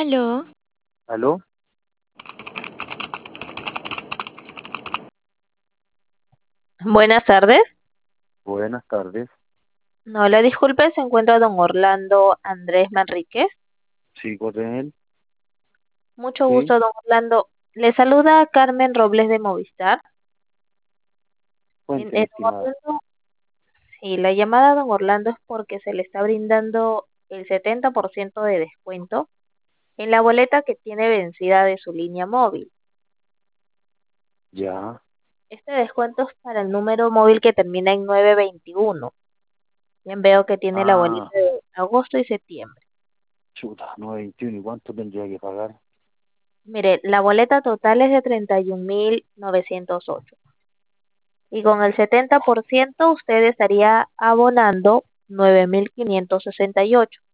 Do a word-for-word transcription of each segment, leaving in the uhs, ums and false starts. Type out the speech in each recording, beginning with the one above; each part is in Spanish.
Aló, ¿Aló? Buenas tardes. Buenas tardes. No, le disculpe, se encuentra don Orlando Andrés Manríquez. Sí, corre él. Mucho Sí, gusto, don Orlando. Le saluda Carmen Robles de Movistar. Bien, cuénteme, eh, don estimada. Orlando, sí, la llamada a don Orlando es porque se le está brindando el setenta por ciento de descuento en la boleta que tiene vencida de su línea móvil. Ya. Este descuento es para el número móvil que termina en nueve veintiuno. Bien, veo que tiene la boleta Ah, de agosto y septiembre. chuta, nueve veintiuno. ¿Y cuánto tendría que pagar? Mire, la boleta total es de treinta y un mil novecientos ocho. Y con el setenta por ciento usted estaría abonando nueve mil quinientos sesenta y ocho.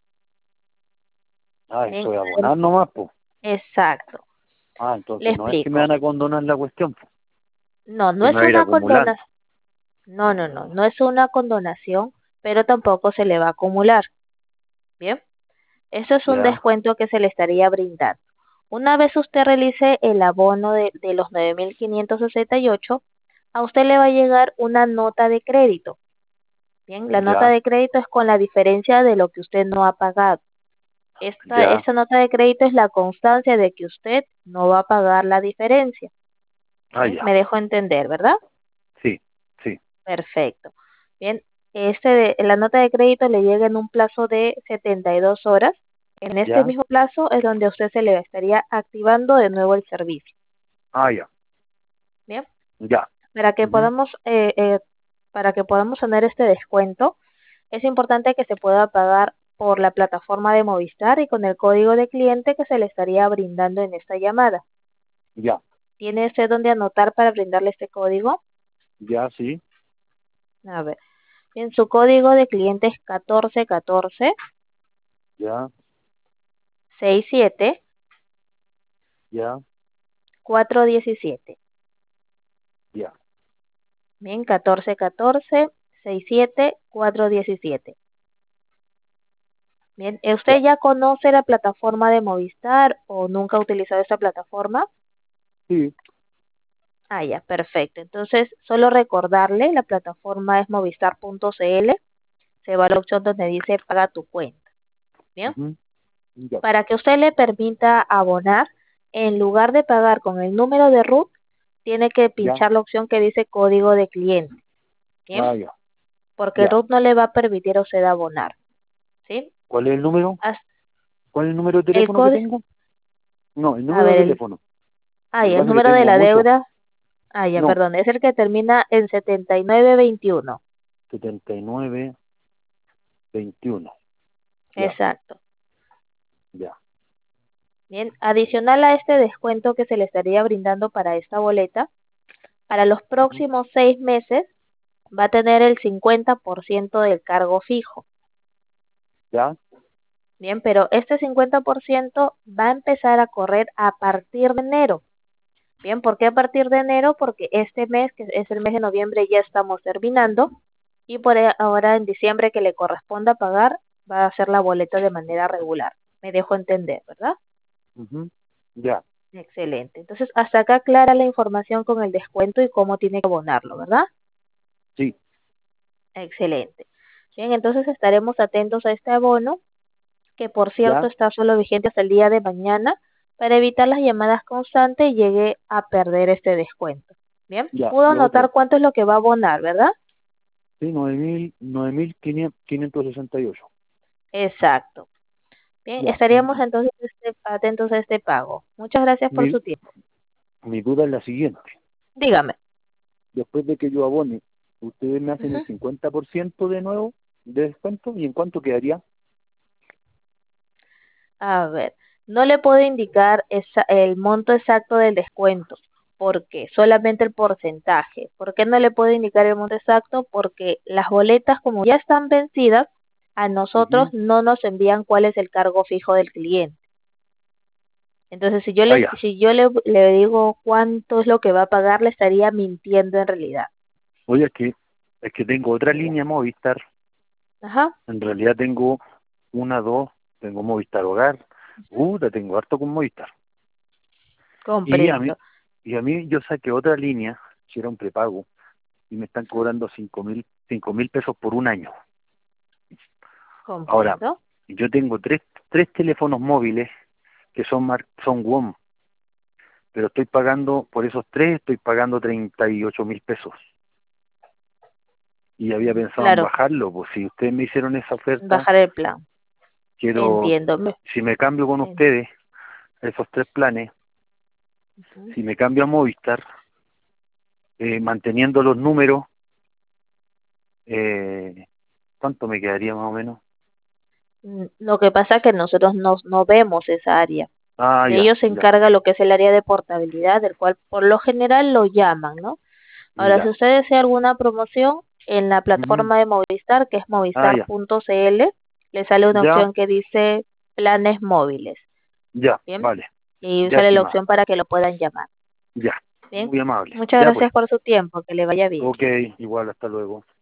Ah, Bien, eso de abonar nomás, pues. exacto. Ah, Le entonces no es que me explico. van a condonar la cuestión, po, No, no que es me va a ir una acumulando. condonación. No, no, no, no es una condonación, pero tampoco se le va a acumular. Bien, eso es un Ya, descuento que se le estaría brindando. Una vez usted realice el abono de, de los nueve mil quinientos sesenta y ocho, a usted le va a llegar una nota de crédito. Bien, la nota ya, de crédito es con la diferencia de lo que usted no ha pagado. Esta, ya. esta nota de crédito es la constancia de que usted no va a pagar la diferencia. Ah, Bien, ya. me dejo entender, ¿verdad? Sí, sí. Perfecto. Bien, este de- la nota de crédito le llega en un plazo de setenta y dos horas. En este Ya, mismo plazo es donde a usted se le estaría activando de nuevo el servicio. ah, ya, Bien, ya. para que Ujú. podamos, eh, eh, para que podamos tener este descuento, es importante que se pueda pagar por la plataforma de Movistar y con el código de cliente que se le estaría brindando en esta llamada. Ya, ¿Tiene usted dónde anotar para brindarle este código? ya, sí. A ver, bien, su código de cliente es catorce catorce Ya, sesenta y siete ya, cuatrocientos diecisiete. ya. Bien, catorce catorce sesenta y siete cuatrocientos diecisiete. Bien, Ya. ¿usted ya conoce la plataforma de Movistar o nunca ha utilizado esta plataforma? Sí, Ah, ya, perfecto. Entonces, solo recordarle, la plataforma es movistar punto cl. Se va a la opción donde dice paga tu cuenta. Bien, ujú, ya, para que usted le permita abonar, en lugar de pagar con el número de RUT, tiene que ya. pinchar la opción que dice código de cliente. Bien, Ah, ya, porque el ya. RUT no le va a permitir a usted abonar. ¿Sí? ¿Cuál es el número? Haz- ¿Cuál es el número de El teléfono que código, tengo? No, el a número ver, de el, teléfono. ah, Lo que ya, el pasa es que número de tengo la muchos. deuda, ah, ya, No, perdón, es el que termina en setenta y nueve veintiuno. setenta y nueve veintiuno. Ya, Exacto. ya. Bien, adicional a este descuento que se le estaría brindando para esta boleta, para los Ujú. próximos seis meses va a tener el cincuenta por ciento del cargo fijo. Ya, Bien, pero este cincuenta por ciento va a empezar a correr a partir de enero. Bien, ¿por qué a partir de enero? Porque este mes, que es el mes de noviembre, ya estamos terminando y por e- ahora en diciembre que le corresponda pagar, va a hacer la boleta de manera regular. Me dejo entender, ¿verdad? ujú, ya, Excelente. Entonces, hasta acá clara la información con el descuento y cómo tiene que abonarlo, ¿verdad? sí, Excelente. Bien, entonces estaremos atentos a este abono, que por cierto ya, está solo vigente hasta el día de mañana, para evitar las llamadas constantes y llegue a perder este descuento. Bien, ya. pudo Lo anotar otro, cuánto es lo que va a abonar, ¿verdad? sí, nueve mil, nueve mil quinientos sesenta y ocho. Exacto. Bien, Ya. estaríamos M- entonces este- atentos a este pago. Muchas gracias por Mi, su tiempo. mi duda es la siguiente. Dígame. Después de que yo abone, ¿ustedes me hacen Ujú. el cincuenta por ciento de nuevo de descuento? ¿Y en cuánto quedaría? A ver, no le puedo indicar esa- el monto exacto del descuento. ¿Por qué? Solamente el porcentaje. ¿Por qué no le puedo indicar el monto exacto? Porque las boletas, como ya están vencidas, a nosotros Ujú. no nos envían cuál es el cargo fijo del cliente. Entonces, si yo Ah, le, ya. si yo le, le digo cuánto es lo que va a pagar, le estaría mintiendo en realidad. Oye, es que, es que tengo otra Diga. línea Movistar. Ajá. En realidad tengo una, dos, tengo Movistar Hogar, Uh, la tengo harto con Movistar. Y a mí, Comprendo, y a mí yo saqué otra línea, que era un prepago, y me están cobrando cinco mil, cinco mil pesos por un año. Ahora, comprendo. yo tengo tres, tres teléfonos móviles que son mar, son WOM, pero estoy pagando, por esos tres estoy pagando treinta y ocho mil pesos. Y había Mm, pensado en claro, bajarlo, pues si ustedes me hicieron esa oferta, bajar el plan. quiero, Entiendo. Me- si me cambio con en- ustedes, esos tres planes, ujú. si me cambio a Movistar, eh, manteniendo los números, eh, ¿cuánto me quedaría más o menos? Mm, Lo que pasa es que nosotros no, no vemos esa área. Ah, De ya, ellos se ya, encarga lo que es el área de portabilidad, del cual por lo general lo llaman, ¿no? Ahora, si ya. usted desea alguna promoción en la Ujú. plataforma de Movistar, que es Ah, ya, movistar.cl, le sale una ya, opción que dice planes móviles, ya, ¿bien? vale, Y ya sale la estimado, opción para que lo puedan llamar, ya, ¿bien? muy amable. Muchas Ya pues, gracias por su tiempo, que le vaya bien. ok, igual, hasta luego.